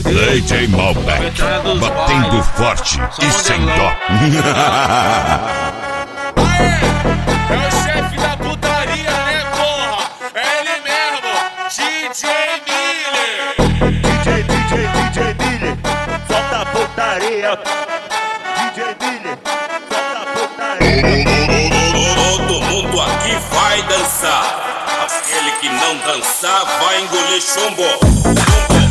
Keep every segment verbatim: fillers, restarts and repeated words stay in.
D J Malbec, batendo forte e sem dó. Aê, é o chefe da putaria, né, porra? É ele mesmo, D J Miller. D J, D J, D J Miller, solta a putaria. D J Miller, solta a putaria. Todo mundo aqui vai dançar. Aquele que não dançar vai engolir chumbo.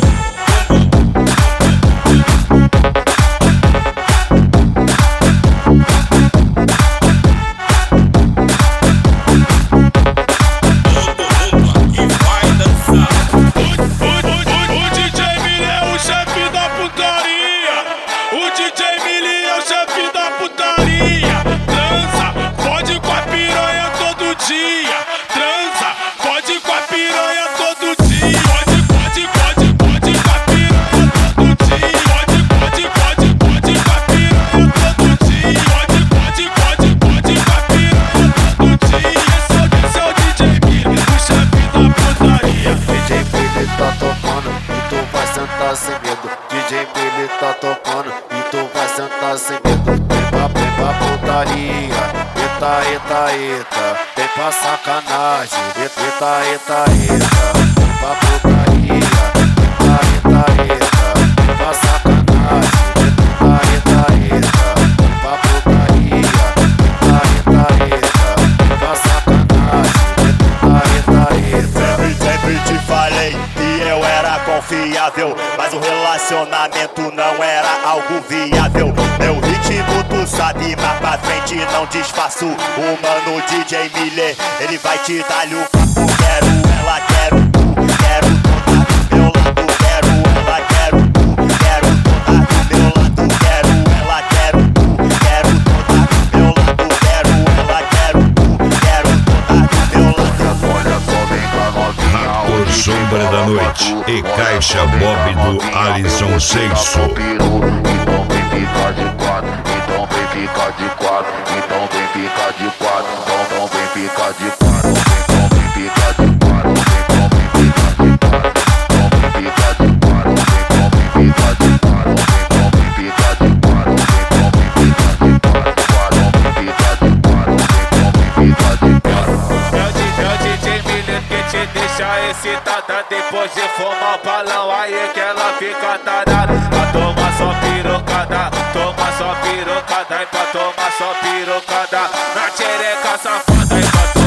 Sem medo, D J Miller tá tocando e tu vai sentar sem medo. Vem pra, vem pra putaria, eita, eita, eita. Vem pra sacanagem, eita, eita, eita. Vem pra putaria, eita, eita, eita. Vem pra sacanagem, eita, eita, eita. Vem pra putaria, eita, eita, eita. Vem pra sacanagem, eita, eita, eita. Sempre, sempre te falei que eu era confiável, mas o relacionamento não era algo viável. Meu ritmo tu sabe, mas pra frente não disfarço. O mano D J Miller, ele vai te dar-lhe o papo. Quero ela, quero tu, quero toda do meu lado. Quero ela, quero tu, quero toda do meu lado. Quero ela, quero tu, quero toda do meu lado. Quero ela, quero tu, quero toda do meu lado. Olha só, vem com a novinha. A cor sombra da noite e caixa Bob do Alisson Seixo. Então vem ficar de quatro, então vem ficar de quatro, então vem ficar de quatro, então vem ficar de quatro, então vem ficar de quatro, então vem ficar de quatro, então vem ficar de quatro, então vem ficar de quatro, então vem ficar de quatro, então vem ficar de quatro, então vem ficar de quatro, então vem ficar de quatro. É o D J Miller que te deixa excitada. Depois de fumar o balão, aí que ela fica tarada. Pra tomar só pirocada, toma só pirocada. E pra tomar só pirocada, na xereca safada. E pra